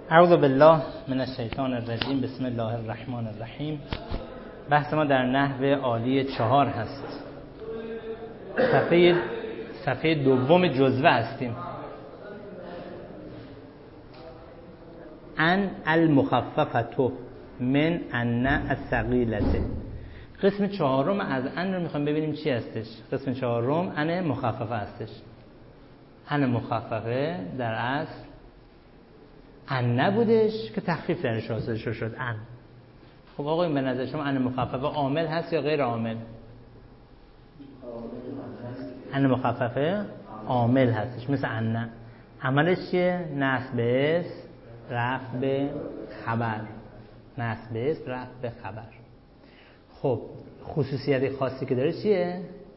اعوذ بالله من الشیطان الرجیم. بسم الله الرحمن الرحیم. بحث ما در نحو عالی 4 هست. صفحه دوم جزوه هستیم. ان المخففه من ان الثقیله. قسم چهارم از ان رو میخوایم ببینیم چی هستش. قسم چهارم ان مخففه هستش. ان مخففه در اصل ان نبودش که تخفیف درش حاصل شد. ان. خب آقا این به نظر شما ان مخففه عامل هست یا غیر عامل؟ ان مخففه عامل هستش، مثل ان. عملش چیه؟ نصب به اسم، رفع به خبر. نصب به اسم، رفع به خبر. خب خصوصیت خاصی که داره چیه؟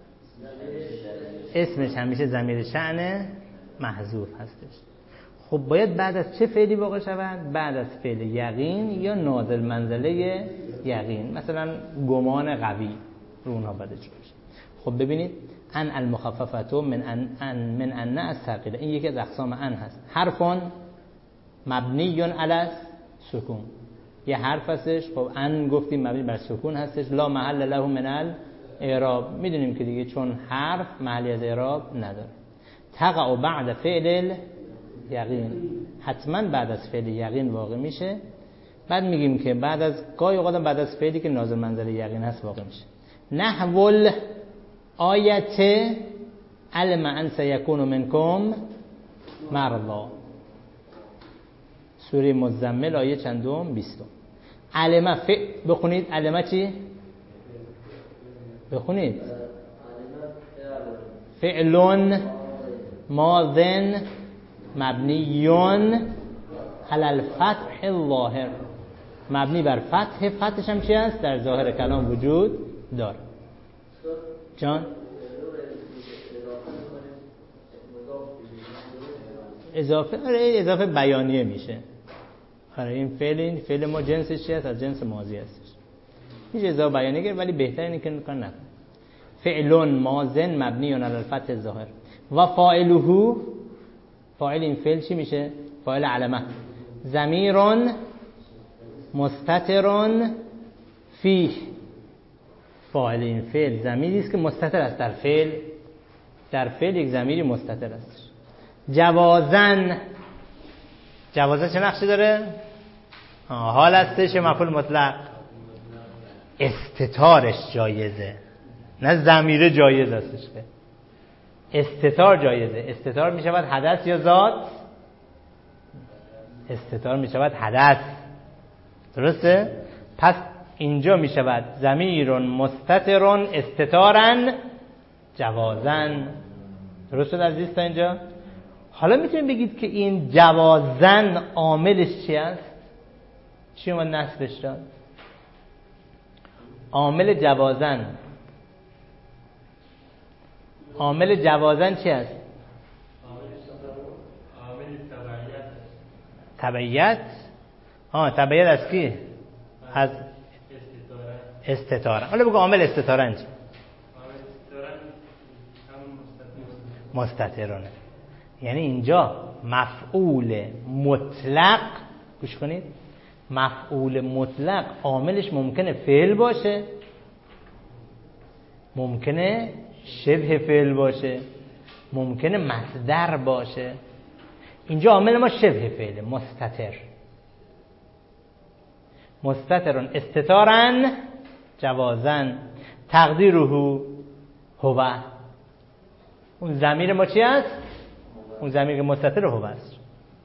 اسمش همیشه ضمیر شأن محذوف هستش. خب باید بعد از چه فعلی واقع شود؟ بعد از فعل یقین یا نازل منزله یقین، مثلا گمان قوی رو اونها باید اجرا بشه. خب ببینید ان المخففه من ان الثقیله، این یکی از اقسام ان هست. حرفون مبنی علی سکون، یه حرف هستش. خب ان گفتیم مبنی بر سکون هستش، لا محل له من الاعراب. میدونیم که دیگه چون حرف محلی از اعراب نداره. تقع بعد فعل یقین، حتما بعد از فعل یقین واقع میشه. بعد میگیم که بعد از گاهی اوقات بعد از فعلی که نازل منزله یقین هست واقع میشه. نحو آیت علم ان سیکون منکم مرضا، سوره مزمل آیه چندم؟ 20. علم بخونید. علم چی؟ بخونید. فعل ماض مبنیون علی الفتح الظاهر، مبنی بر فتح. فتحش هم چی هست؟ در ظاهر کلام وجود داره. جان اضافه بیانیه میشه. آره این فعل ما جنسش چی هست؟ از جنس ماضی هستش. هیچ اضافه بیانیه گرد، ولی بهتره اینه که نکن نکن. فعل ماضن مبنیون علی الفتح الظاهر و فاعله، فاعل این فعل چی میشه؟ فاعل علمه. ضمیر مستتر فیه، فاعل این فعل ضمیری است که مستتر است در فعل یک ضمیری مستتر است. جوازن چه نقشی داره؟ حال هستش مفعول مطلق. استتارش جایزه، نه ضمیر جایز هستش که استتار جایزه. استتار می شود حدث یا ذات؟ استتار می شود حدث، درسته؟ پس اینجا می شود ضمیر مستتر استتارن جوازن. درسته عزیز تا اینجا؟ حالا میتونید بگید که این جوازن عاملش چی است؟ چی اومد نصبش داد؟ عامل جوازن چی است؟ تبعیت. تبعیت از کی؟ از استتاره. حالا بگو عامل استتارن چی؟ مستترونه. یعنی اینجا مفعول مطلق، گوش کنید، مفعول مطلق عاملش ممکنه فعل باشه، ممکنه شبه فعل باشه، ممکنه مصدر باشه. اینجا عامل ما شبه فعل، مستترون استتارن جوازن. تقدیره هو، اون ضمیر ما چی است؟ اون ضمیر که مستتر هو است.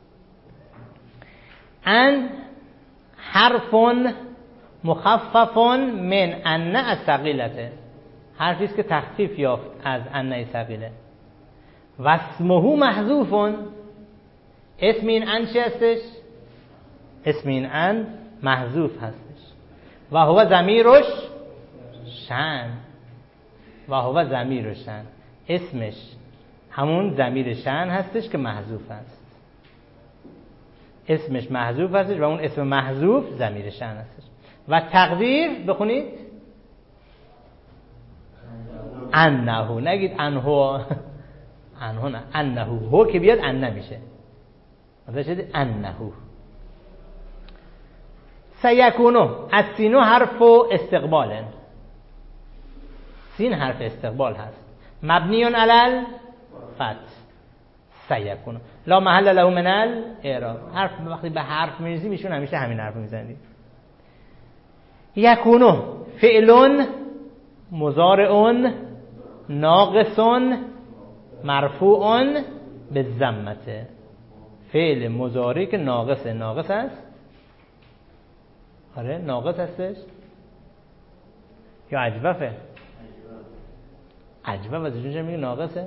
ان حرف مخفف من ان الثقیله، حرفی است که تخفیف یافت از ان ثقیله. و اسمه محذوف، اسم این ان چی هستش؟ اسم این ان محذوف هستش. و هو ضمیرش شأن، اسمش همون ضمیر شأن هستش که محذوف است. اسمش محذوف هستش و اون اسم محذوف ضمیر شأن هستش. و تقدیر بخونید انه، نگید انه، انه نه، انه هو که بیاد ان نمیشه، مثلا شده انه سیکونو از سینو حرف استقباله، سین حرف استقبال هست، مبنیون علل فتح. سیکونو لا محل له من الاعراب. حرف وقتی به حرف می‌رسی میشون همیشه همین حرف میزنید. یکونو فعلون مضارعون ناقصون مرفوعون به ضمته. فعل مضارع که ناقص است. آره ناقص هستش یا اجوفه؟ اجوف ازشون چرا میگه ناقصه؟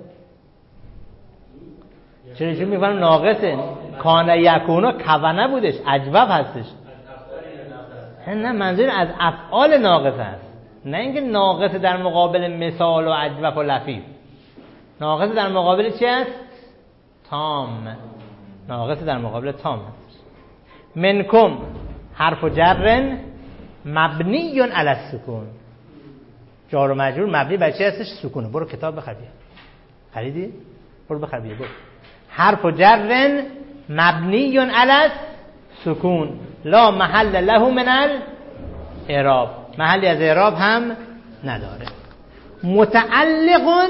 چرا ایشون میفهمن ناقصه؟ کان یکونو کونه بودش، اجوف هستش. نه منظور از افعال ناقص هست، نه اینکه ناقص در مقابل مثال و اجوف و لفیف. ناقص در مقابل چی است؟ تام. ناقص در مقابل تام هست. منکم حرف جر مبنی علی السکون. جار و مجرور مبنی بر چی هستش؟ سکونه. برو کتاب بخر بیا. خریدی؟ برو بخر بیا. برو. حرف جر مبنی علی السکون لا محل له من الاعراب. محلی از اعراب هم نداره. متعلق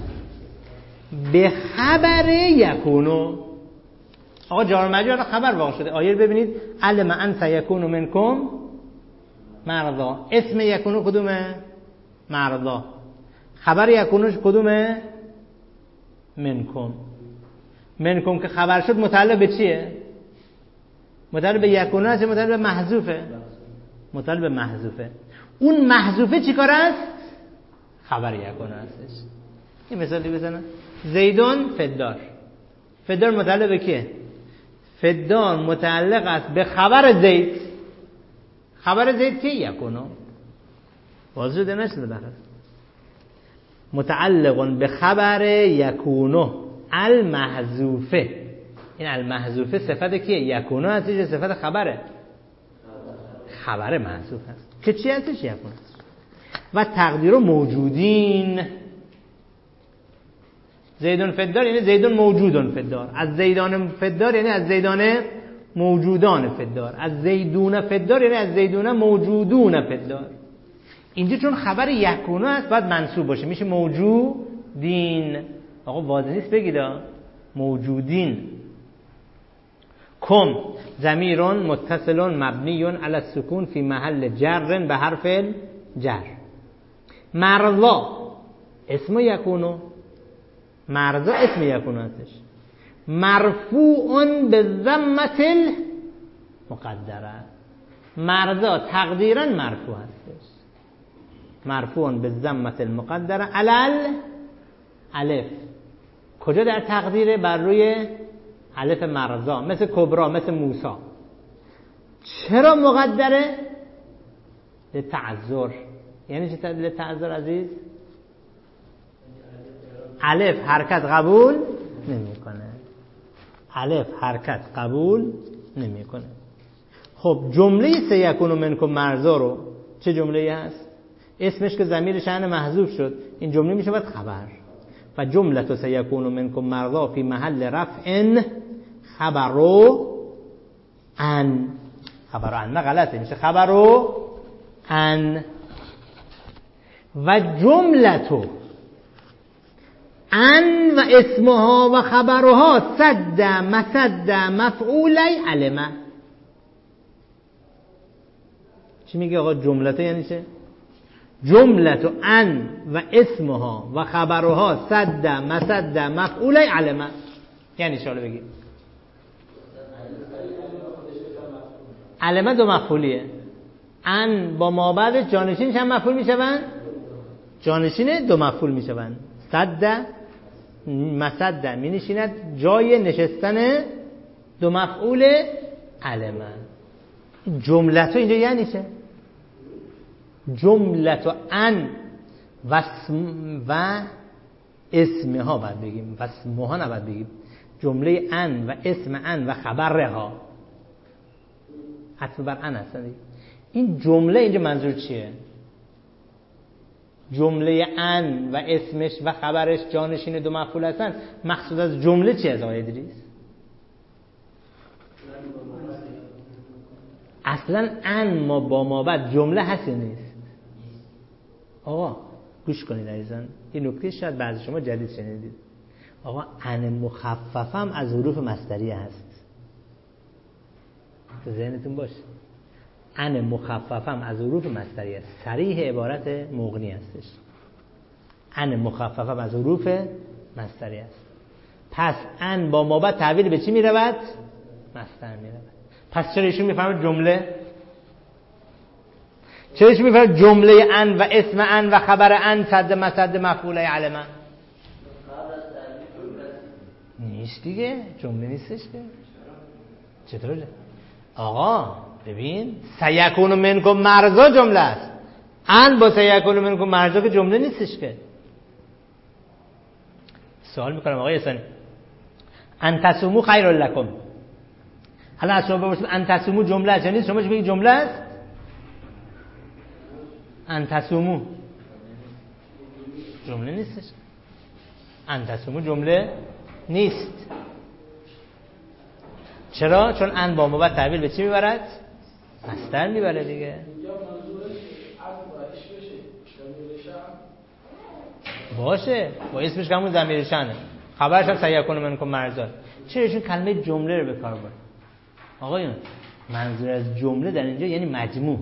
به خبر یکونو. آقا جار و مجرور خبر واقع شده. آیه ببینید علم ان سیکون منکم مرضا. اسم یکونو کدومه؟ مرضا. خبر یکونوش کدومه؟ منکم. منکم که خبر شد متعلق به چیه؟ متعلق به یکونو هست، متعلق به محذوفه. متعلق به محذوفه. اون محذوفه چی کار است؟ خبر یکونو هستش. یه مثالی بزنم. زیدون فدار. فدار متعلق به کیه؟ فدار متعلق است به خبر زید. خبر زید که یکونو. واضح شده نشده بخیر. متعلق به خبر یکونو المحذوفه. این المحذوفه صفت کیه؟ یکونو هستش، صفت خبره. خبر محذوف هست که چی هستش؟ یکونو. و تقدیر موجودین. زیدون فدار یعنی زیدون موجودون فدار. از زیدان فدار یعنی از زیدان موجودان فدار. از زیدون فدار یعنی از زیدون موجودون فدار. اینجا چون خبر یکونو هست باید منصوب باشه، میشه موجودین. آقا واضح نیست بگید موجودین. کم ضمیرون متصلون مبنیون علی السکون فی محل جر به حرف جر. مرضا اسم یکونو. مرضا اسم یکونو هستش، مرفوع به ضمت المقدره. مرضا تقدیرا مرفوع هستش، مرفوع به ضمت المقدره علل الف. کجا در تقدیره؟ بر روی الف مرضا، مثل کبرا، مثل موسی. چرا مقدره؟ لتعذر. یعنی چه لتعذر عزیز؟ الف حرکت قبول نمیکنه. الف حرکت قبول نمیکنه. خب جمله سیکون منکم مرضا رو چه جمله هست؟ اسمش که ضمیر شأن محذوف شد، این جمله میشه باید خبر. و جمله سیکون منکم مرضا فی محل رفع خبرو ان. خبرو ان غلطه، میشه خبرو ان. و جملتو ان و اسمها و خبرها صد مسد مفعولی علمه. چی میگه آقا جملتو یعنی چه؟ جملتو ان و اسمها و خبرها صد مسد مفعولی علمه یعنی چه؟ حالا بگید. علمه دو مفعولیه. ان با ما بعد جانشین چند مفعول میشوند؟ جانشین دو مفعول میشوند. صد مسد می نشیند جای نشستن دو مفعول علمه. جملتو اینجا یعنی چه؟ جملتو ان و اسمها باید بگیم، و اسمها نباید بگیم. جمله ان و اسم ان و خبرها حتما بر ان هستن. این جمله اینجا منظور چیه؟ جمله ان و اسمش و خبرش جانشین دو مفعول هستن. مقصود از جمله چی از آقای ادریس؟ اصلا ان ما با ما بعد جمله هست نیست؟ آقا گوش کنید عزیزان، این نکته شاید بعضی شما جدید شنیدید. آقا ان مخففم از حروف مصدریه هست، تو ذهنتون باشه. ان مخففم از حروف مصدریه، صریح عبارت مغنی هستش. ان مخففم از حروف مصدریه است. پس ان با ما بعد تحویل به چی می رود؟ مصدر می رود. پس چرا ایشون میفهمه جمله؟ چرا ایشون میفهمه جمله ان و اسم ان و خبر ان صد مسد مفعول علم نیست دیگه؟ جمله نیستش که. چطور؟ آقا ببین، سیکون منکم مرزا جمله است. ان با سیکون منکم مرزا که جمله نیستش که. سوال میکنم آقای احسانی، ان تصوموا خیر لکم، الان از شما بپرسید ان تصوموا جمله است یا نیست؟ شما چی بگید؟ جمله است. ان تصوموا جمله نیستش. ان تصوموا جمله نیست. چرا؟ چون ان با ما بعد تحویل به چی میبرد؟ مصدر میبره دیگه. باشه، با اسمش همون ضمیر شأنه، خبرش هم سیکون منکم مرزا. چرا ایشون کلمه جمله رو به کار برد؟ آقایون منظور از جمله در اینجا یعنی مجموع.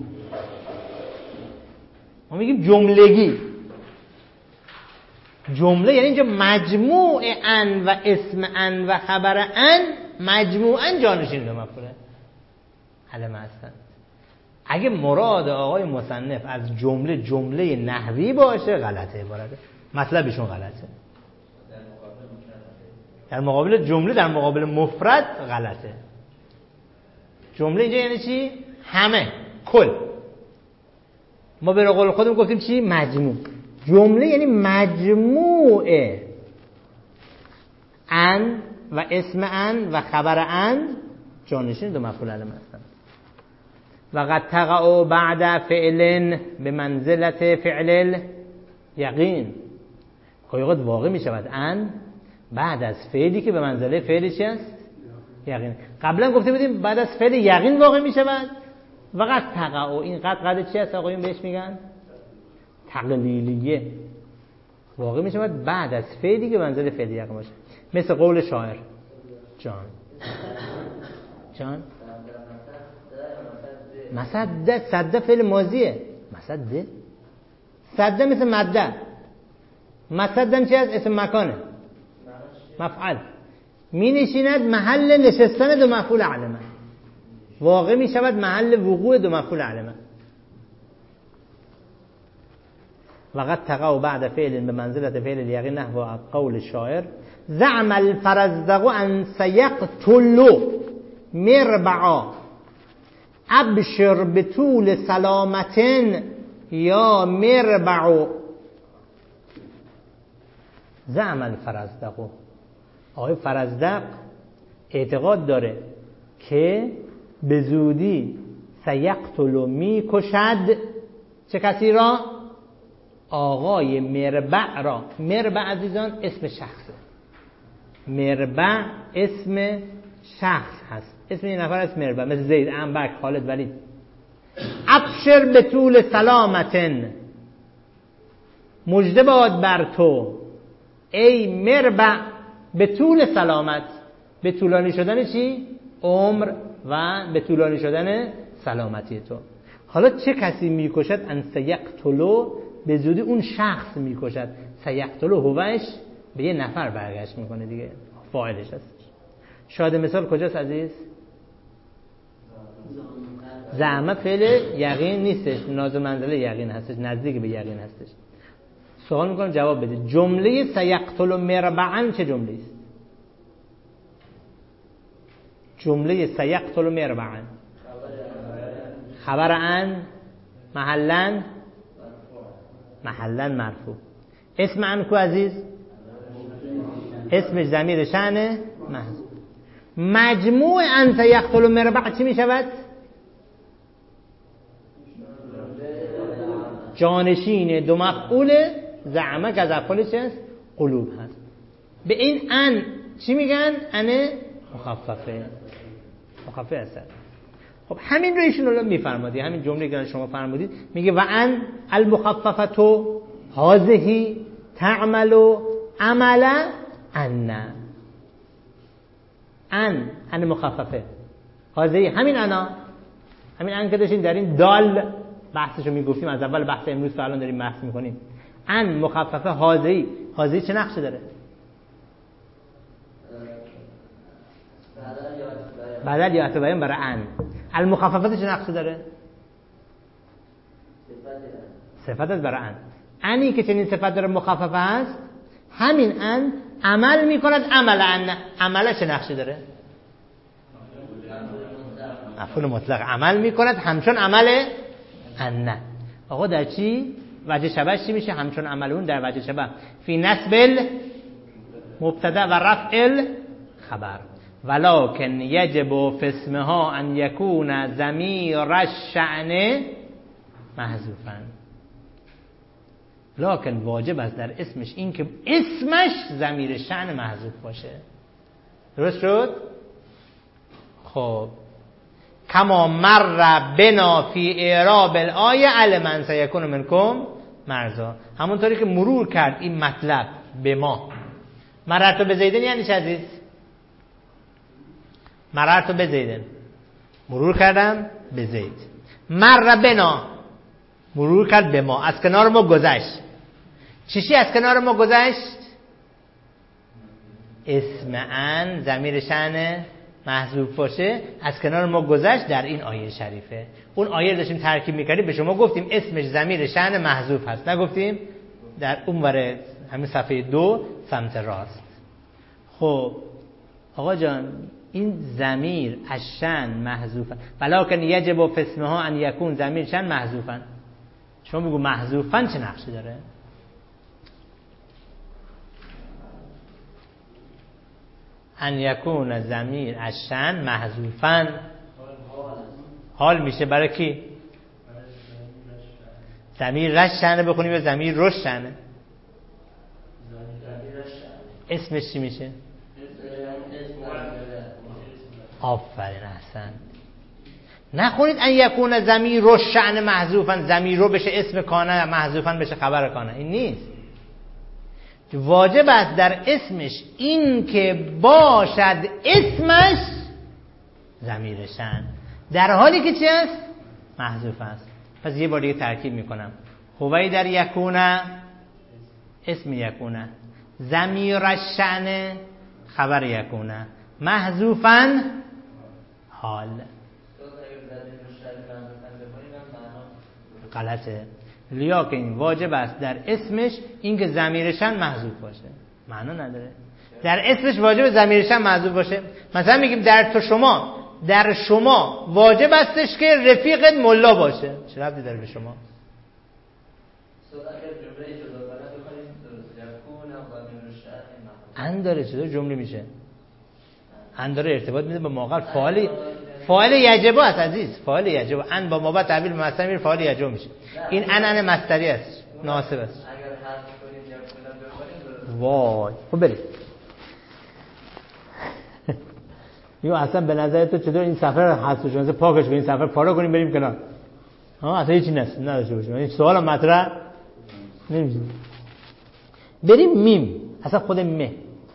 ما میگیم جملگی. جمله یعنی اینجا مجموع ان و اسم ان و خبر ان مجموعاً جانشین دو مفعوله علم هستند. اگه مراد آقای مصنف از جمله جمله نحوی باشه غلطه عبارته، مطلبشون غلطه. در مقابل جمله در مقابل مفرد غلطه. جمله اینجا یعنی چی؟ همه، کل. ما به قول خودمون گفتیم چی؟ مجموع. جمله یعنی مجموع ان و اسم ان و خبر ان جانشین دو مفعول علم هستند. و قد تقع بعد فعل به منزلت فعل یقین. قد واقع می شود ان بعد از فعلی که به منزله فعل چی است؟ یقین. قبلا گفته بودیم بعد از فعل یقین واقع می شود. و قد تقع، این قد چی است آقایون بهش میگن؟ تقلیلیه. واقع می شود بعد از فعلی که به منزله فعل یقین باشه. مثل قول شاعر جان مسد. صد فعل ماضیه. مسد صد مثل مده. مسدم چی است؟ اسم مکانه، مفعل. می نشیند محل نشستن دو مفعول علمه، واقع می شود محل وقوع دو مفعول علمه. وقد تقع بعد فعل به منزلت فعل الیقین نحو قول شاعر زعم الفرزدق ان سیقتل مربعا ابشر بطول سلامتن یا مربع. زعم الفرزدق، آقای فرزدق اعتقاد داره که به زودی سیقتل می کشد چه کسی را؟ آقای مربع را. مربع عزیزان اسم شخصه. مربع اسم شخص هست، اسم این نفر است مربع، مثل زید، انبک، خالد، ولید. ابشر به طول سلامتن، مژده باد بر تو ای مربع به طول سلامت، به طولانی شدن چی؟ عمر و به طولانی شدن سلامتی تو. حالا چه کسی میکشد؟ ان سیقتلو، به زودی اون شخص میکشد. سیقتلو هوش به یه نفر برگشت میکنه دیگه، فاعلش هست. شاهد مثال کجاست عزیز؟ زعمه فعل یقین نیستش، نازل منزله یقین هستش، نزدیک به یقین هستش. سوال میکنم جواب بده. جمله سیقتل مربعا چه جمله است؟ جمله سیقتل مربعا خبر ان محلن مرفوع. اسم ان کو عزیز؟ اسمش ضمیر شأن محذوف. مجموع ان سیقتل مربع چی میشود؟ جانشین دو مفعول زعمه که از افعال چی است؟ قلوب هست. به این ان چی میگن؟ ان مخففه هست. خب همین رو ایشون الان میفرمادید، همین جمله که شما فرمودید میگه و ان المخففه هذه تعمل عمل ان. ان مخففه، هذه همین انا، همین ان که داشتیم در این دال بحثشو میگفتیم، از اول بحث امروز تا الان داریم بحث میکنیم. ان مخففه هذه چه نقشی داره؟ بدل یا اتباعیم برای ان. المخففه چه نقشی داره؟ صفت برای ان. انی که چنین صفت داره مخففه هست، همین ان عمل میکند عمل ان. عمل چه نقشی داره؟ مفعول مطلق. عمل میکند همچون عمل ان. آقا در چی؟ وجه شبه چی میشه؟ همچون عملون در وجه شبه فی نسب مبتدا و رفع خبر. ولکن یجب فی اسمها ان یکون ضمیر الشأن محذوفا. لکن واجب است در اسمش این که اسمش ضمیر شأن محذوف باشه. درست شد؟ خب کما مر بنا فی اعراب الآیه علما سیکون منکم مرضا. همونطوری که مرور کرد این مطلب به ما. مررت بزیدن یعنی چه عزیز؟ مررت بزیدن، مرور کردم به زید. مر بنا، مرور کرد به ما، از کنار ما گذشت. چیشی از کنار ما گذشت؟ اسم ان ضمیر شأن محذوف باشه، از کنار ما گذشت در این آیه شریفه. اون آیه رو داشتیم ترکیب می‌کردیم، به شما گفتیم اسمش ضمیر شأن محذوف هست، نگفتیم؟ در اون ور همین صفحه 2 سمت راست. خب آقا جان این ضمیر الشأن محذوفه، ولکن یجب فی اسمها ان یکون ضمیر شأن محذوفا. شما بگو محذوفا چه نقشی داره؟ ان یکون ضمیر الشأن محذوفا حال میشه برای کی؟ ضمیر الشأن بخونیم یا ضمیر الشأن؟ اسمش چی میشه؟ آفرین احسن. نخونید ان یکون ضمیر الشأن محذوفا، ضمیر رو بشه اسم کانه، محذوفا بشه خبر کانه. این نیست. واجب است در اسمش این که باشد اسمش ضمیر شأن، در حالی که چی است؟ محذوف است. پس یه بار دیگه ترکیب میکنم. هوی در یکونه اسم یکونه، ضمیر الشأن خبر یکونه، محذوفاً حال. غلطه. لیاکن واجب است در اسمش اینکه ضمیر شأن محذوف باشه. معنا نداره. در اسمش واجب ضمیر شأن محذوف باشه. مثلا میگیم در شما واجب استش که رفیقت ملا باشه. چه ربطی داره به شما؟ ان داره چطور جمله میشه؟ ان داره ارتباط میده به ما قبل. فاعل یجب است عزیز، فاعل یجب. ان با ما بعد تعبیر به مصدر میره، فاعل یجب میشه. این ان مصدری است، ناسب است. وای خب بریم. یو اصلا به نظر تو چطور این سفر رو حذف شده؟ پاکش کنیم، سفر پارا کنیم بریم کنار. اصلا هیچی نداشته باشیم. این سوال مطرح نمیشه. بریم میم. اصلا خود مه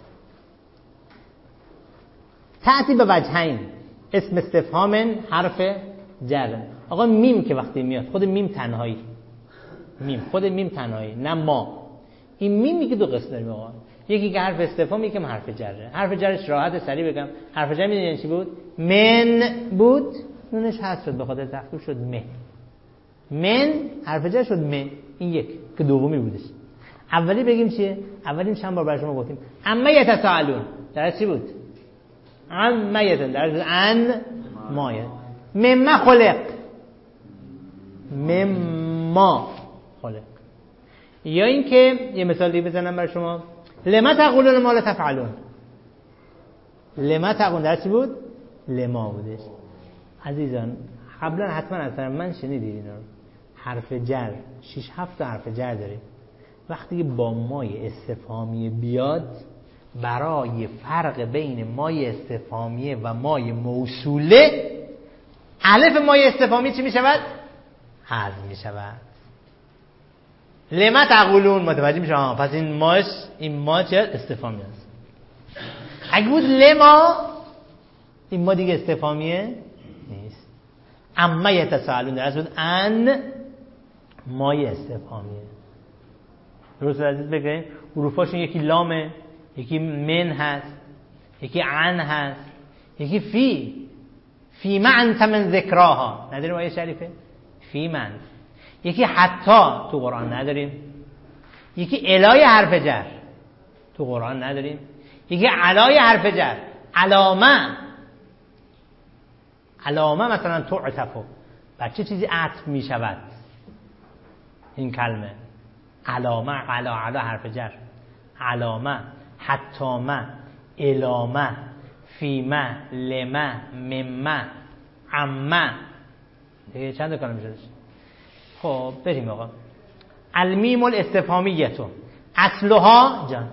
تأتی به وجهین، اسم استفهام حرف جر. آقا میم که وقتی میاد خود میم تنهایی، خود میم تنهایی، نه ما. این میمی که دو قسم داریم آقا، یکی که حرف استفهام، یکی که حرف جره. حرف جرش راحت سریع بگم، حرف جر میدونین چی بود؟ من بود، نونش حذف شد به خاطر تخفیف شد مه. من حرف جر شد مه. این یک که دومی بودش. اولی بگیم چیه؟ اولی چند بار برای شما گفتیم اما یتساءلون در چی بود؟ اما یتساءلون در ان مایه. مما خلق، مما خلق. یا این که یه مثال دیگه بزنم برای شما، لما تقولون ما لا تفعلون. لما تقولون در چی بود؟ لما بودش. عزیزان قبلا حتما از طرف من شنیدید اینا رو. حرف جر 6-7 تا حرف جر داریم. وقتی با مای استفهامیه بیاد، برای فرق بین مای استفهامیه و مای موصوله الف مایه استفهامی چی می شود؟ حذف می شود. لما تقولون متوجه میشه پس این ما چه استفهامی است. اگه بود لما، این ما دیگه استفهامیه نیست. اما یتساءلون درست بود ان مایه استفهامیه. درست عزیز بگید حروفاشون یکی لامه، یکی من هست، یکی عن هست، یکی فی ما انت من ذکراها نداریم آیه شریفه؟ فی من. یکی حتی تو قرآن نداریم. یکی الای حرف جر تو قرآن نداریم. یکی علای حرف جر علامه مثلا تعطفو بر چه چیزی عطف می شود این کلمه؟ علامه، علا حرف جر، علامه، حتامه، الامه، فیمه، لمه، ممه، عمه. دیگه چند کلمه میشه؟ خب بریم آقا. المیم الاستفهامیه اصلها جان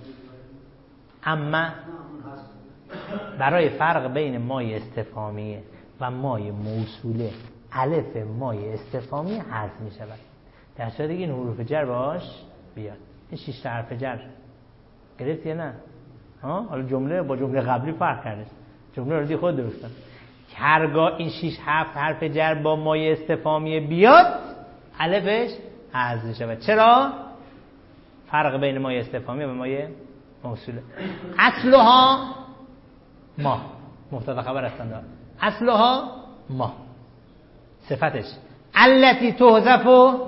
اما برای فرق بین مایه استفهامیه و مایه موصوله الف مایه استفهامی حذف می شود. در صورتی که این حروف جر باش بیاد. این 6 حرف جر گرفت یا نه؟ حالا جمله با جمله قبلی فرق کرده. جمله رو دی خود درست کن. هرگاه این 6 حرف جر با مایه استفهامی بیاد الفش حذف می شود. چرا؟ فرق بین مایه استفهامی و مایه موصوله. اصلها ما مبتدا خبر هستند. اصلها ما صفتش التی تحذف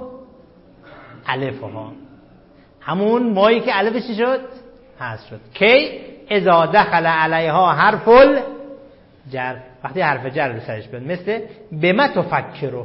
الفها همون مایی که الفش چی شد؟ حذف شد. کی؟ اذا دخل علیها حرف الجر وقتی حرف جر رو سرش بیاد مثل بما تفکروا.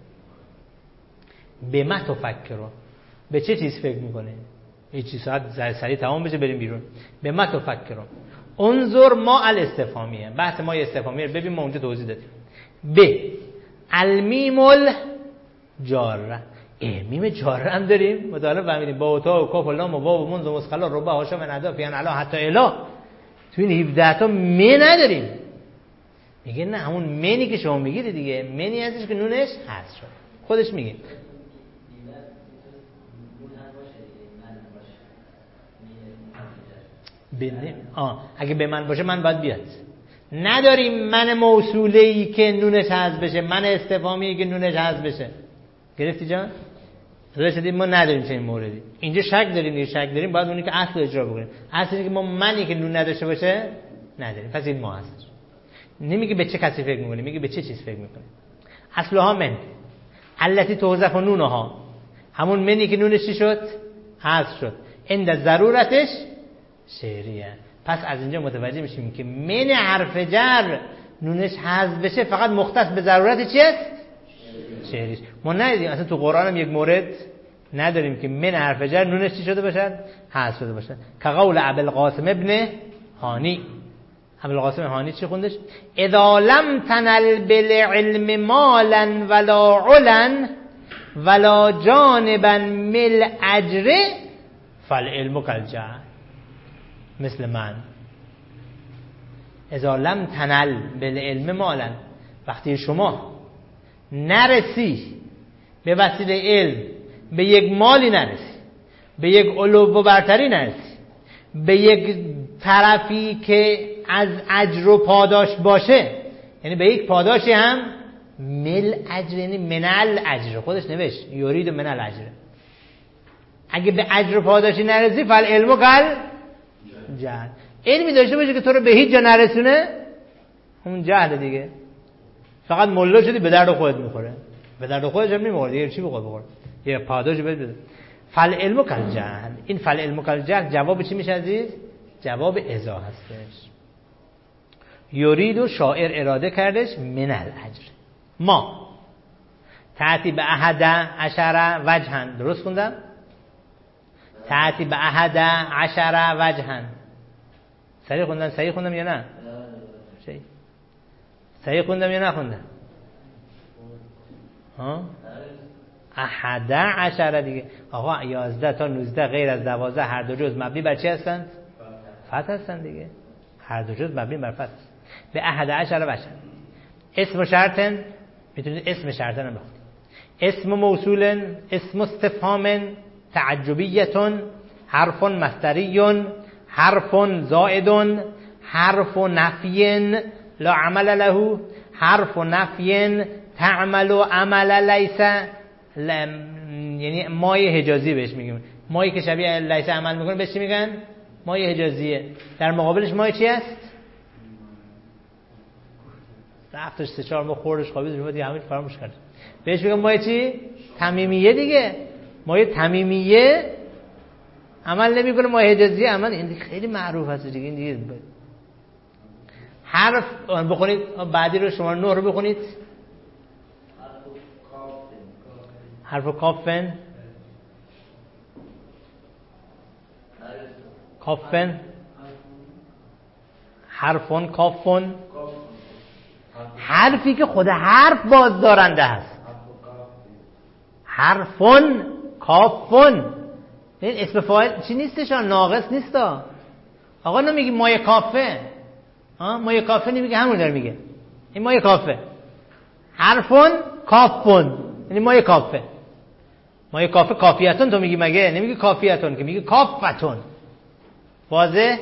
بما تفکروا به چه چیز فکر میکنه؟ این چیز ساعت سریع تمام بشه بریم بیرون. بما تفکروا انظر ما الاستفهامیه. بحث ما استفهامیه رو ببین ما اونجا توضیح دادیم. ب المیم الجاره. میم جاره هم داریم مطالب فهمیدیم با تا و کاف و لام و واو و منذ و مسخلا ربع هاشم ندا فیان علا حتی الا. تو این 17 تا می نداریم. میگه نه همون منی که شما میگید دیگه منی هستش که نونش هست شد. خودش میگه اگه به من باشه من باید بیاد. نداریم من موصوله‌ای که نونش حذف بشه، من استفهامی که نونش حذف بشه. گرفتی جان؟ درسته ما نداریم چنین موردی. اینجا شک داریم باید اونی که اصل اجرا بکنیم. اصلی که ما منی که نون نداشته باشه نداریم. پس این ما هست. نمیگه به چه کسی فکر می‌کنی، میگه به چه چیز فکر می‌کنی. اصلها من التی توظف نونها همون منی که نونش چی شد؟ حذف شد. عند ضرورتش شعریه. پس از اینجا متوجه میشیم که من حرف جر نونش حذف بشه فقط مختص به ضرورت چیه؟ شعریش. ما ندیدیم اصلا تو قرآن هم یک مورد نداریم که من حرف جر نونش چی شده باشه؟ حذف شده باشه. که قول ابوالقاسم ابن هانی. ابوالقاسم هانی چی خوندش؟ اذا لم تنل بالعلم مالا ولا علا ولا جانبا مل اجر فالعلم کالجهل. مثل من اذا لم تنل بالعلم مالا وقتی شما نرسی به وسیله علم به یک مالی نرسی، به یک علو و برتری نرسی، به یک طرفی که از اجر و پاداش باشه، یعنی به یک پاداشی هم مل اجر، یعنی منال اجر خودش نوشت یرید منال اجر. اگه به اجر و پاداشی نرسی فالعلم کال جهل. علمی داشته باشه که تو رو به هیچ جا نرسونه اون جهل دیگه. فقط ملا شدی به درد خودت میخوره، به درد خودش هم نمیخوره دیگه. چی بخوره؟ یه پاداش بده. فالعلم کال جهل. این فالعلم کال جهل جواب چی میشه عزیز؟ جواب اذا هستش. یرید و شاعر اراده کردش من الاجر. ما تأتی به 11 وجها. درست خوندم؟ تأتی به 11 وجها. صحیح خوندم یا نه؟ صحیح خوندم یا نخوندم؟ 11 دیگه آقا. 11 تا 19 غیر از 12 هر دو جز مبنی بر چی هستند؟ فتح هستند دیگه. هر دو جز مبنی بر فتح. به 11 وجه اسم شرطن، میتونید اسم شرطن هم بخونید. اسم موصول، اسم استفهام، تعجبیتون، حرف مصدری، حرف زائد، حرف نفی لا عمل له، حرف نفی تعمل عمل لیس، یعنی مای حجازی بهش میگیم. مایی که شبیه لیس عمل میکنه بهش چی میگن؟ مای حجازیه. در مقابلش مای چی است؟ رفتش 3-4 ماه خوردش خوابید رو دیگه همین فراموش کرد. بهش میگن مای چی؟ تمیمیه دیگه. مای تمیمیه عمل نمیکنه، مای حجازیه عمل. این خیلی معروف هست دیگه. این دیگه حرف بخونید. بعدی رو شما 9 رو بخونید. حرف کافن، کافن، حرفون کافن، حرفی که خود حرف بازدارنده هست. حرفون کافن، این اسم فاعل چی نیستش؟ ناقص نیستا. آقا نمیگی مایه کافه، مایه کافه نمیگه، همون داره میگه. این مایه کافه. حرفون کافن یعنی مایه کافه. مایه کافه کافیتون تو میگی مگه؟ نمیگی کافیتون که، میگی کافتون. واضح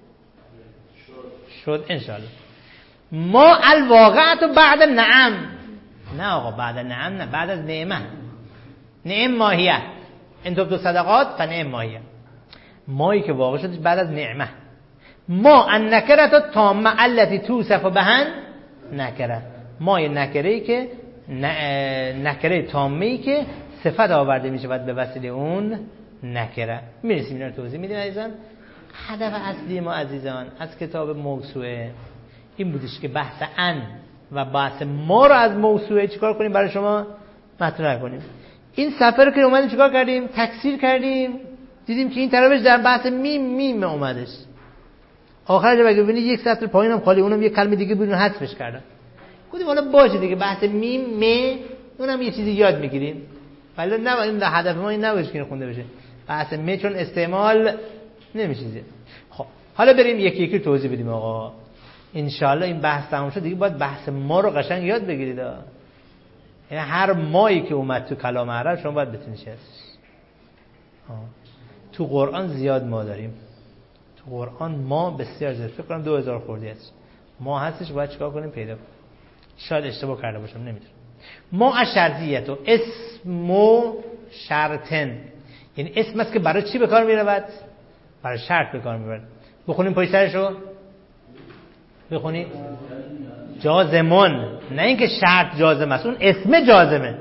شد انشالله. ما الواقعت بعد نعم. نه آقا بعد نعم نه، بعد از نعمه. نعم ماهیه، ان تبدوا صدقات فنعم ماهیه. مایی که واقع شدش بعد از نعمه. ما النکرة تامه التي توصف بهن نکره. مای نکره‌ای که نکره تامه‌ای که صفت آورده میشه باید به وسیله اون نکره. میرسیم اینا رو توضیح میدیم عزیزان. هدف اصلی ما عزیزان از کتاب موسوعه این بودش که بحث ان و بحث ما رو از موسوعه چیکار کنیم برای شما مطرح کنیم. این صفحه رو که اومدیم چیکار کردیم؟ تکثیر کردیم. دیدیم که این طرفش در بحث میم اومدش. آخرش اگه ببینید یک سطر پایینم خالی، اونم یک کلمه دیگه بیرون حذفش کردن. گفتیم حالا باشه دیگه، بحث میم اونم یه چیزی یاد میگیریم. ولی نه این هدف ما این نباشه که خونده بشه. بحث می چون استعمال نمیشه. خب حالا بریم یکی یکی توضیح بدیم آقا. ان شاءالله این بحث تموم شد دیگه باید بحث ما رو قشنگ یاد بگیرید. یعنی هر مایی که اومد تو کلام عرب شما باید بتونید چه تو قرآن زیاد ما داریم. تو قرآن ما بسیار زیاد، فکر کنم 2000 خورده است ما هستش. باید چیکار کنیم؟ پیدا کنیم. شاید اشتباه کرده باشم نمیدونم. ما شرطیت و اسم و شرطن، یعنی اسم است که برای چی به کار میرود؟ برای شرط به کار میبرد. بخونیم پشت سرشو. بخونید. جازمون، نه اینکه شرط جازم است، اون اسم جازمه.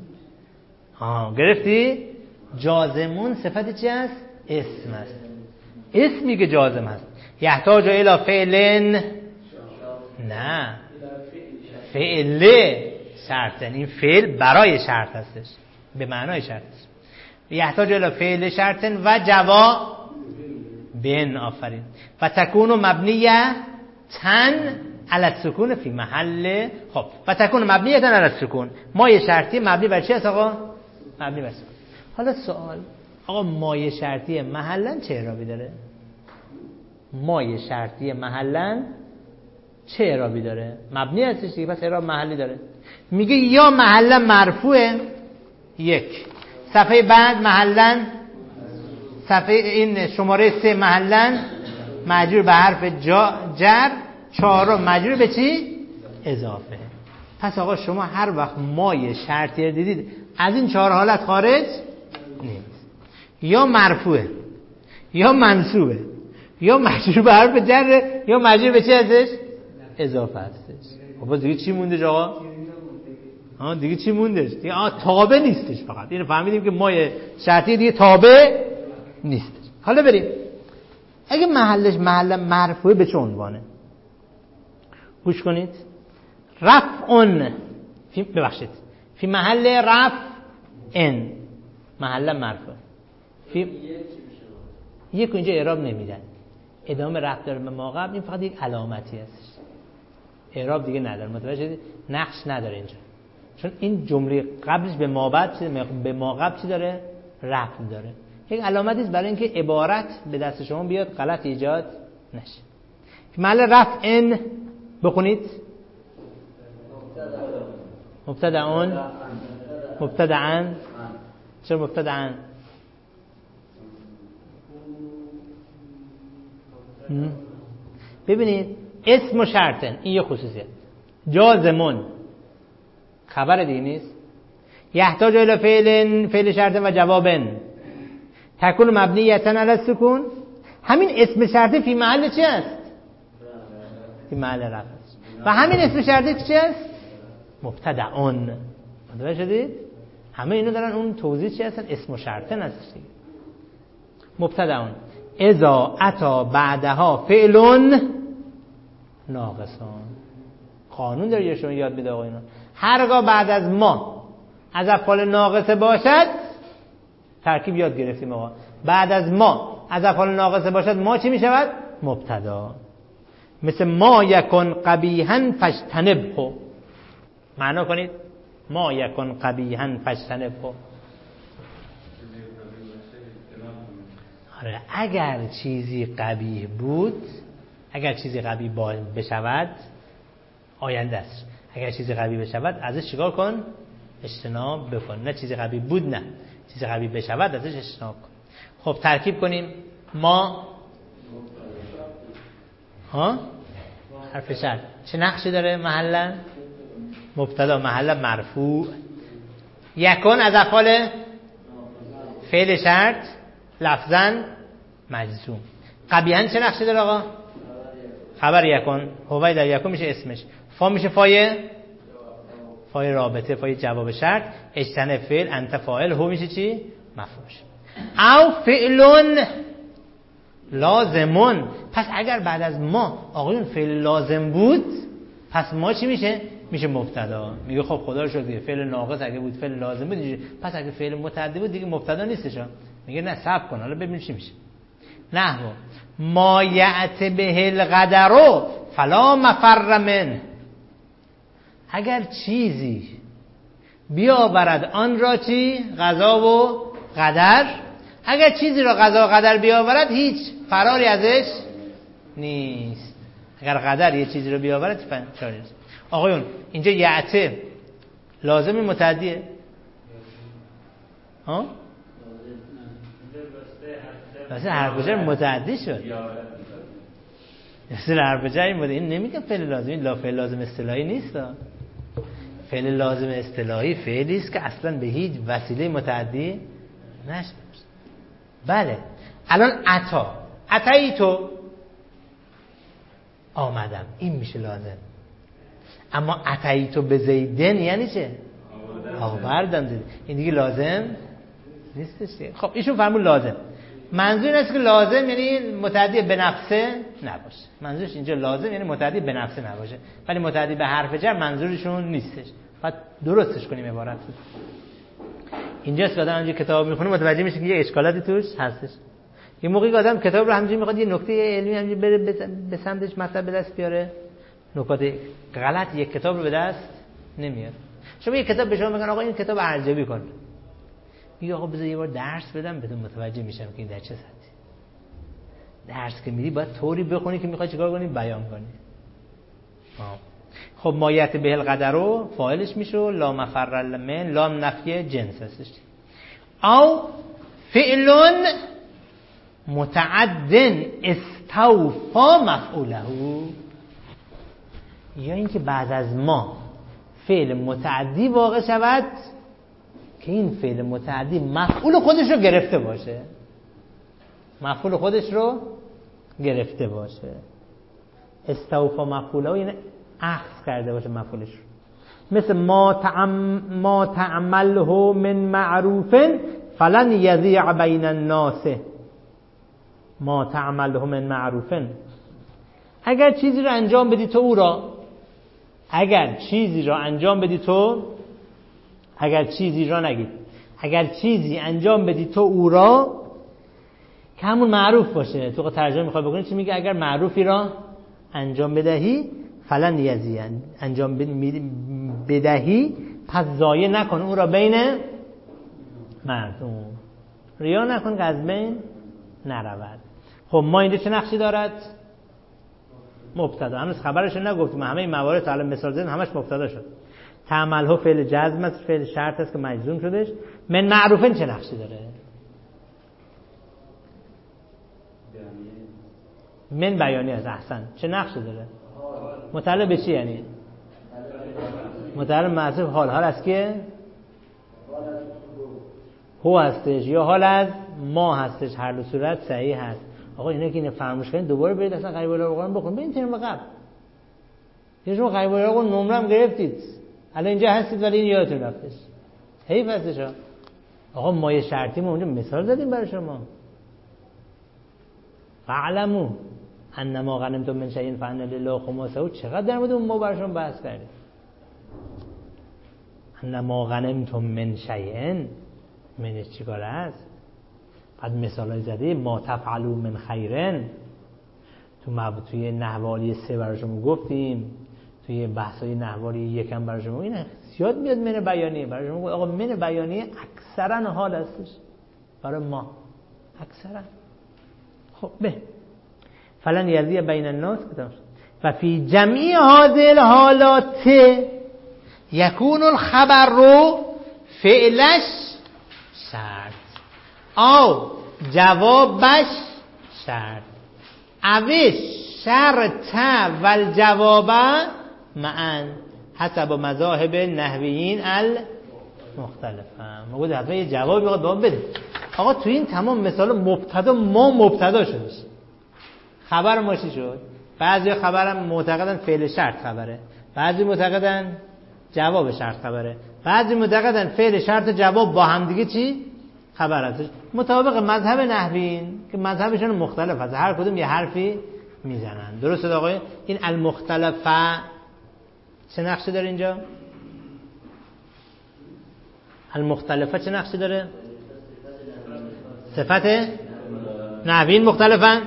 گرفتی؟ جازمون صفت چی است؟ اسم است. اسمی که جازم است. یحتاج الی فعل، نه فعل شرطن. این فعل برای شرط هستش، به معنای شرط است. یحتاج الی فعل شرطن و جواب بن. آفرین. و تکون مبنیه تن علی السکون فی محل. خب و تکون مبنیه تن علی السکون، مایه شرطی مبنی بر چی است آقا؟ مبنی بر سکون. حالا سوال آقا، مایه شرطی محلن چه اعرابی داره؟ مایه شرطی محلن چه اعرابی داره؟ مبنی هستش دیگه، پس اعراب محلی داره. میگه یا محلن مرفوعه، یک. صفحه بعد محلن، صفحه این شماره 3 محلن مجرور به حرف جر، 4 مجرور به چی؟ اضافه. پس آقا شما هر وقت مایه شرطی دیدید از این 4 حالت خارج نیست. یا مرفوعه، یا منصوبه، یا مجرور به حرف جر، یا مجرور به چی هستش؟ اضافه هستش. خب دیگه چی مونده آقا؟ دیگه چی موندش؟ دیگه تابع نیستش. فقط اینو فهمیدیم که مایه شرطی دیگه تابع نیستش. حالا بریم اگه محلش محل مرفوعه به چه عنوانه؟ گوش کنید. رفعن، ببخشید، فی محل رفعن، محل مرفوع. یک اینجا اعراب نمیدن، ادامه رفع داره به ما قبل. این فقط یک علامتی هستش، اعراب دیگه نداره. متوجه شدید؟ نقش نداره اینجا، چون این جمله قبلش به ما بعد به ما قبل چی داره؟ رفع داره. یک علامتی است برای اینکه عبارت به دست شما بیاد غلط ایجاد نشه. محل رفع ان بخونید. مبتدعن. چرا مبتدعن؟ ببینید اسم و شرطن، این یه خصوصیت. جازمون خبر دیگه نیست. یحتاج الی فعل شرط و جوابن تکون مبنیتا علی السکون. همین اسم شرطی فی محل چی است؟ فی محل رفع است. و همین اسم شرطی چی است؟ مبتدعون. متوجه شدید؟ همه اینو دارن اون توضیح چی هستن؟ اسم و شرطن هست دیگه. مبتدعون اذا اتی بعدها فعل ناقصان. قانون داره شما یاد بده آقا اینا. هرگاه بعد از ما از افعال ناقصه باشد، ترکیب یاد گرفتیم آقا، بعد از ما از افعال ناقصه باشد ما چی می شود؟ مبتدا. مثل ما یکن قبیحا فاجتنبه. معنا کنید ما یکن قبیحا فاجتنبه. آره اگر چیزی قبیح بود، اگر چیزی قبیح بشود آینده است. اگر چیزی قبیح بشود ازش چیکار کن؟ اجتناب بکن. نه چیزی قبیح بود، نه چیزی قبیح بشود ازش اجتناب کن. خب ترکیب کنیم. ما حرف شرط چه نقشی داره؟ محلا مبتدا، محلا مرفوع. یکن از افعال فعل شرط، لفظاً مجزوم. قبیحاً چه نقشی داره آقا؟ خبر یکن. هوای در یکن میشه اسمش. فا میشه فای رابطه، فای جواب شرط. اجتنب فعل، انت فاعل، هو میشه چی؟ مفعولش. او فعلون لازمون. پس اگر بعد از ما آقایون فعل لازم بود، پس ما چی میشه؟ میشه مبتدا. میگه خب خدا رو شکر فعل ناقص اگه بود فعل لازم بود اینجوری. پس اگه فعل متعدی بود دیگه مبتدا نیستش. میگه نه صبر کن حالا ببین چی میشه. نحو ما یأت به القدر فلا مفر من. اگر چیزی بیاورد آن را چی؟ قضا و قدر. اگر چیزی را قضا و قدر بیاورد هیچ فراری ازش نیست. اگر قدر یه چیزی رو بیاورد فراری نیست. آقایون اینجا یأت لازم متعدیه؟ ها؟ مثلا حرف جر متعدی شد. مثلا حرف جر این نمیگم فعل لازم. این فعل لازم اصطلاحی نیست. فعل لازم اصطلاحی فعلی است که اصلا به هیچ وسیله متعدی نشده. بله الان عطایی تو آمدم، این میشه لازم. اما عطایی تو به زیدن یعنی چه؟ آوردم زید. این دیگه لازم نیستش. خب ایشون فرمود لازم. منظور این است که لازم یعنی متعدی به نفسه نباشه. منظورش اینجا لازم یعنی متعدی به نفسه نباشه، ولی متعدی به حرف جر منظورشون نیستش. باید درستش کنیم عبارت. اینجاست که آدم همینجوری کتاب میخونه متوجه میشه که یه اشکالاتی توش هستش. یه موقعی که آدم کتاب رو همینجوری میخواد یه نکته علمی همینجوری بره به سمتش مطلب به دست بیاره، نکات غلط یک کتاب رو به دست نمیاره. شما یه کتاب به شما میگن آقا این کتاب ارزیابی کن، میگه آقا بذار یه بار درس بدم بدون متوجه میشم که این در چه سطحی. درس که میدی باید طوری بخونی که میخوای چیکار کنی؟ بیان کنی. خب مایت به القدر رو فاعلش میشه لا مفر من، لام نفی جنس هستش. او فعل متعد استوفا مفعوله، یا اینکه بعد از ما فعل متعدی واقع شود که این فعل متعدی مفعول خودش رو گرفته باشه. مفعول خودش رو گرفته باشه. استوفا مفعوله یعنی اخذ کرده باشه مفعولش رو. مثل ما تعمله من معروف فلن یذیع بین الناس. ما تعمله من معروف، اگر چیزی رو انجام بدی تو او را، اگر چیزی را انجام بدی تو، اگر چیزی را نگید، اگر چیزی انجام بدی تو او را که همون معروف باشه. تو ترجمه میخوای بکنی چی میگه؟ اگر معروفی را انجام بدهی فلن یذیع، انجام بدهی پس ضایع نکن او را بین مردم، ریا نکن که از بین نرود. خب ما اینجا چه نقشی دارد؟ مبتدا، هنوز خبرش نگفتیم، همه این موارد تا الان مثال زدیم همش مبتدا شد. تعمله فعل جزم است، فعل شرط است که مجزوم شدش. من معروفن چه نقشی داره؟ من بیانی است. احسن، چه نقشی داره؟ متعلق به چی یعنی؟ متعلق معطوف حال است که هو هستش یا حال از ما هستش، هر دو صورت صحیح هست. آقا اینا که اینو فراموش کنید دوباره برید اصلا غیب القرآن بخونید، برید ترم قبل یه شما غیب القرآن نمره هم گرفتید، الان اینجا هستید ولی این یادتون رفتش، حیف هستش. آقا ما یه شرطی ما اونجا مثال زدیم برای شما، فعلمو انما غنمتم من شیء فان لله خمسه. چقدر در مورد اون ما برای شما بحث کردیم. انما غنمتم من شیء، منش چیکار است؟ بعد مثالای زده ما تفعلوا من خیرن، توی نحوالی 3 برای شما گفتیم، توی بحثای نحوالی 1 هم برای شما این زیاد میاد من بیانیه برای شما. آقا من بیانیه اکثرا حال هستش برای ما، اکثرا. خب به فلن یزی بین الناس و فی جمیع هذه الحالات یکون الخبر رو فعلش شرط او جوابش شرط اوش شرط و الجواب معا حسب مذاهب نحویین المختلفه. ما گفتیم حتما یه جوابی باید بده. آقا تو این تمام مثال مبتدا ما مبتدا شدش، خبر ما چی شد؟ بعضی خبرم معتقدن فعل شرط خبره، بعضی معتقدن جواب شرط خبره، بعضی معتقدن فعل شرط و جواب با هم دیگه چی؟ خبر هستش، مطابق مذهب نحویین که مذهبشون مختلف هست، هر کدوم یه حرفی میزنن. درسته آقای؟ این المختلفه چه نقشی داره اینجا؟ المختلفه چه نقشی داره؟ صفت نحویین مختلفن،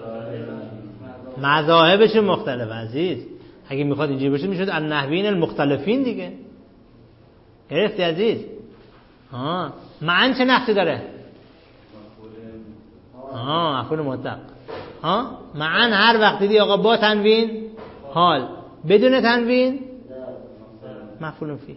مذاهبشون مختلف. عزیز اگه میخواد اینجوری باشه میشد النحویین المختلفین دیگه. گرفتی عزیز؟ معن چه نقشی داره؟ مفعول مطلق. معن هر وقت دیدی آقا با تنوین حال، بدون تنوین مفعول فی.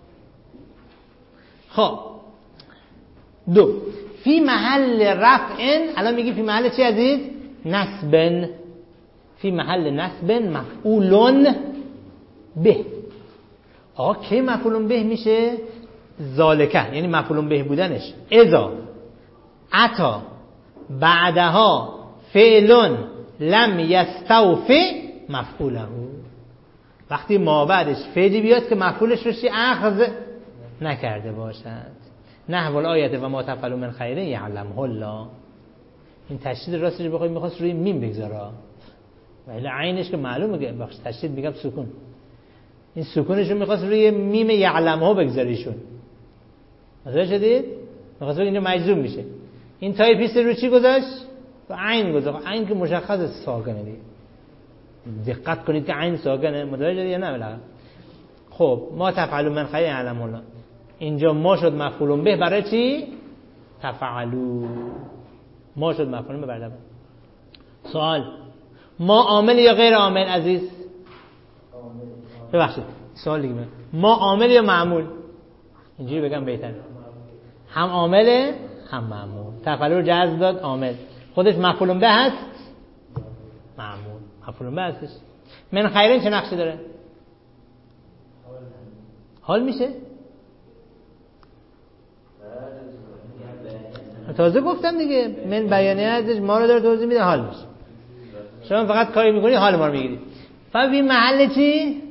خب 2 فی محل رفع، الان میگی فی محل چی عزیز؟ نصب. فی محل نصب مفعول به. آقا کی مفعول به میشه؟ ذالکه، یعنی مفعول به بودنش اذا اتا بعدها فعل لم یستوفی مفعوله، وقتی ما بعدش فعلی بیاد که مفعولش رو اخذ نکرده باشد. نحو الآیه و ما تفعلوا من خیر یعلمه الله. این تشدید راستش بخوای میخواست روی میم بگذاره، ولی عینش که معلومه که بخش تشدید میگم سکون، این سکونش رو میخواست روی میم یعلمه بگذاریشون. متوجه شدید؟ میخواست اینجا مجزوم میشه. این تای پیست رو چی گذاشت؟ تو عین گذاشت. عین که مشخص ساکنه دیگه، دقت کنید که عین ساکنه. متوجه شدید یا نه؟ بله. خب ما تفعلوا من خیر یعلمه الله، اینجا ما شد مفعول به برای چی؟ تفعلوا. ما شد مفعول به برای. سوال، ما عامل یا غیر عامل عزیز؟ ببخشید سوال دیگه، ما عامل یا معمول؟ اینجوری بگم بهتره، هم عامله هم معمول. تفعلوا رو جزم داد عامل، خودش مفعول به هست معمول، مفعول به هستش. من خیرین چه نقشی داره؟ حال میشه؟ تازه گفتم دیگه من بیانیه ازش ما رو داره توضیح میده، حال میشه. شما فقط کاری میکنی حال ما رو میگیرید. فی محل چی؟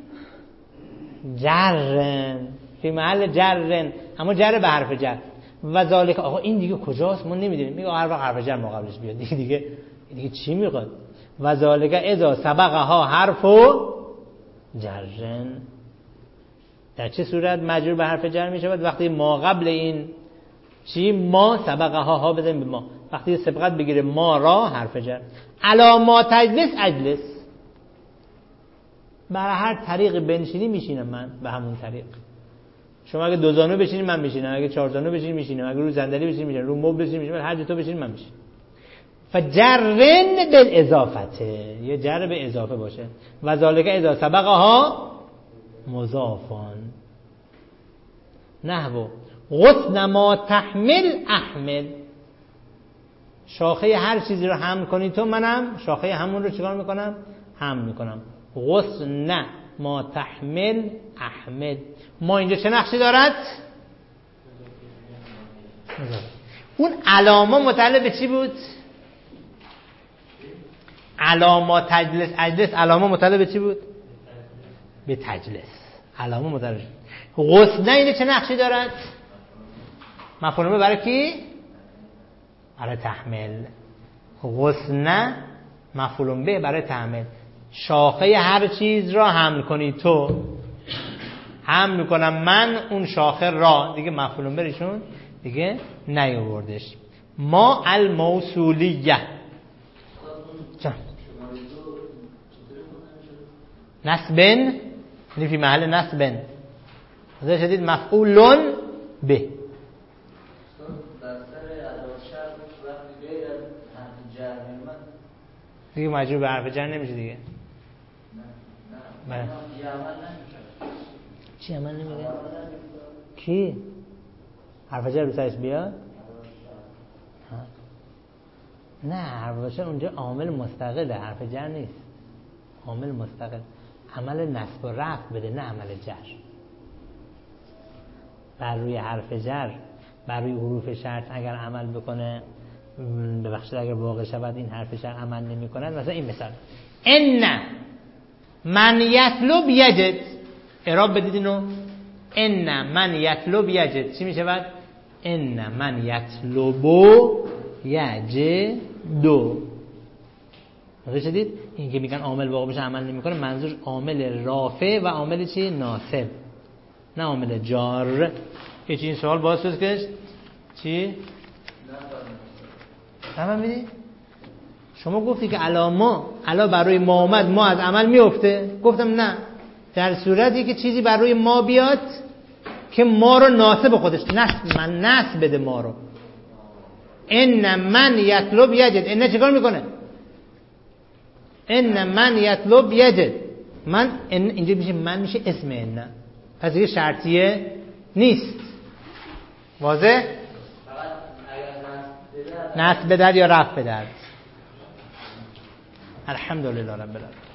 جرن. فی محل جرن، اما جر به حرف جر. و ذالک، آقا این دیگه کجاست ما نمیدونیم. میگه هر وقت حرف جر مقابلش بیاد دیگه چی میخواد؟ و ذالک اذا سبقها حرف جرن. در چه صورت مجرور به حرف جر میشود؟ وقتی ما قبل این چی؟ ما سبقها ها بزنیم به ما، وقتی سبقت بگیره ما را حرف جر. علا ما تجلس اجلس، برای هر طریق بنشینی میشینم من به همون طریق. شما اگه 2 زانو بشینی من میشینم، اگه 4 زانو بشینی میشینم، اگه رو صندلی بشینی میشینم، رو مبل بشینی میشینم، هر جا تو بشینی من میشینم. فجرن بالاضافته، یه جر به اضافه باشه. و ذالک اذا سبقها مضافان. نحو غصن ما تحمل احمل، شاخه هر چیزی رو حمل کنی تو، منم شاخه همون رو چیکار میکنم؟ حمل میکنم. غصن ما تحمل احمل. ما اینجا چه نقشی دارد؟ اون علامه متعلق به چی بود؟ علامه تجلس اجلس، علامه متعلق به چی بود؟ به تجلس. علامه متعلق غصن اینجا چه نقشی دارد؟ مفعول به برای کی؟ برای تحمل. غصن مفعول به برای تحمل، شاخه هر چیز را حمل کنی تو، حمل میکنم من اون شاخه را، دیگه مفعول بهشون دیگه نیاوردش. ما الموصولیه نسبن، فی محل نسبن، حضرت شدید مفعول به. دیگه مجبور به حرف جر نمیشه دیگه. نه چی عمل نمیده؟ کی؟ حرف جر بسرش بیاد؟ نه حرف جر اونجا عامل مستقله، حرف جر نیست، عامل مستقل. عمل نصب و رفع بده، نه عمل جر. بر روی حرف جر، بر روی حروف شرط اگر عمل بکنه، ببخشید اگر واقع شود این حرف شرط عمل نمی کند. مثلا این مثال ان من یطلب یجد، اعراب بدید اینو. ان من یطلب یجد چی می شود؟ ان من یطلب یجد. متوجه شدید؟ این که میگن عامل واقع بشه عمل نمی کنه، منظور عامل رافع و عامل چی؟ ناصب، نه عامل جار. هیچ این سوال باز شد که چی؟ تمام میدی؟ شما گفتی که علا برای ما اومد ما از عمل میفته. گفتم نه، در صورتی که چیزی برای ما بیاد که ما رو ناسب خودش نصب بده ما رو. ان من یطلب یجد، ان چیکار میکنه؟ ان من یطلب یجد، من اینجا میشه، من میشه اسم ان، پس دیگه شرطیه نیست. واضح؟ نصب بدر یا رفع بدر. الحمدلله رب العالمین.